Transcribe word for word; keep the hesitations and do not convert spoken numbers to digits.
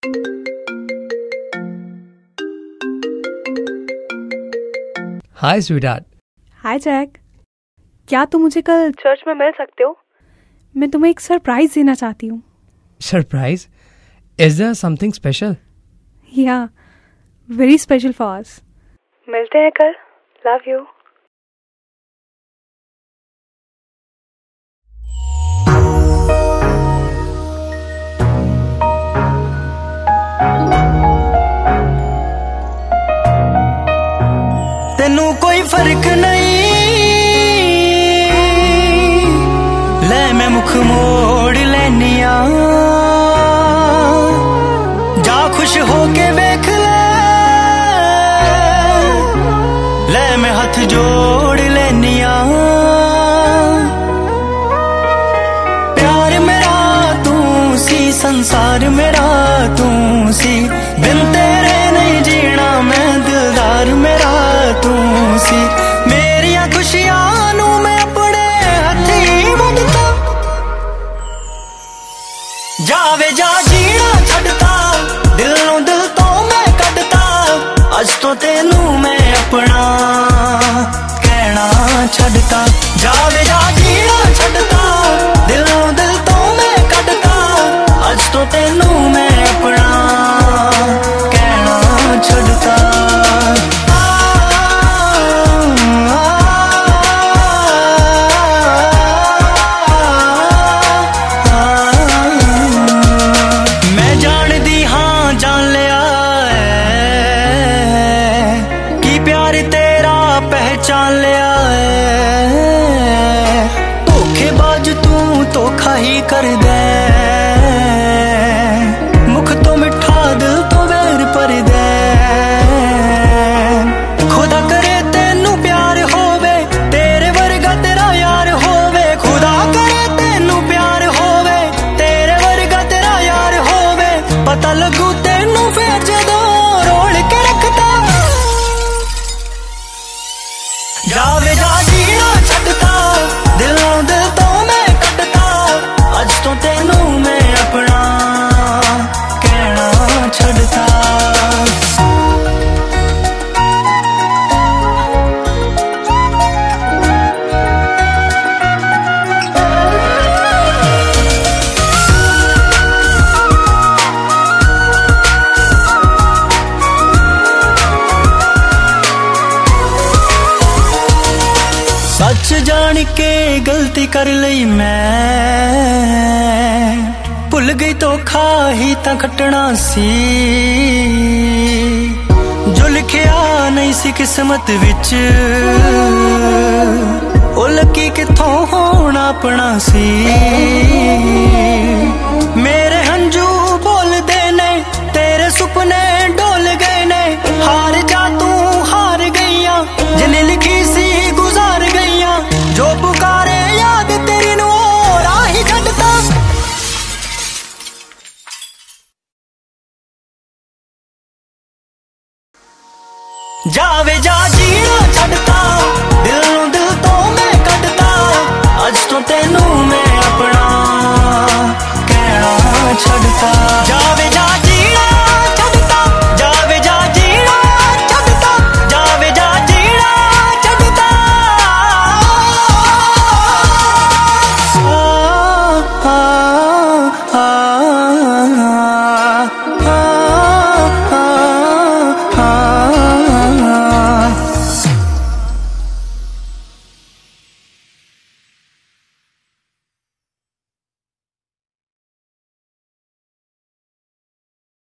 हाय sweetheart. हाय Jack, क्या तुम मुझे कल चर्च में मिल सकते हो? मैं तुम्हें एक सरप्राइज देना चाहती हूँ। Surprise? Is there something special? Yeah, very special for us. मिलते हैं कल। Love you. तेनू कोई फर्क नहीं, ले मैं मुख मोड़ लैनिया, जा खुश होके वेख ले, ले मैं हथ जोड़ लैनिया। प्यार मेरा तू सी, संसार मेरा तू सी, बिन तेरे नहीं जीना मैं, दिलदार मेरा तू सी। मेरिया खुशियां नू मैं अपने हथी वंडता, जावे जा जीना छड़ता, दिल नू दिल तो मैं कढ़ता, अज तो तेनू मैं अपना कहना छड़ता। जावे जा जीना छड़ता, दिल नू दिल तो मैं कढ़ता, अज तो तेनू मैं अपना कहना छड़ता। पहचान लिया है, धोखेबाज तू धोखा ही कर दे, मुख तो मिठा दिल तो वैर पर दे। खुदा करे तेनू प्यार होवे, तेरे वर्गा तेरा यार होवे, खुदा करे तेनू प्यार होवे, तेरे वर्गा तेरा यार होवे, पता लगू तेनू फिर जदों रोल के रखता। जावे जा जीना छड़ता, दिल नू दिल तो मैं कढ़ता, अज तो तेनू मैं अपना कहना छड़ता। सच जान के गलती कर लई मैं, भुल गई धोखा ही तां खटना सी, जो लिखिया नहीं सी किस्मत विच, ओ लकी किथों होना अपना सी। मेरे हंजू बोलदे ने, तेरे सुपने डोल गए ने, हार जा तू हार गईया, जिन्हें लिखी सी गुजार गईया, जो पुकारे याद तेरी नू राही छड़ता। जावे जा जीना छड़ता, दिल नू दिल तो मैं कढ़ता, अज तो तेनू मैं अपना कहना छड़ता।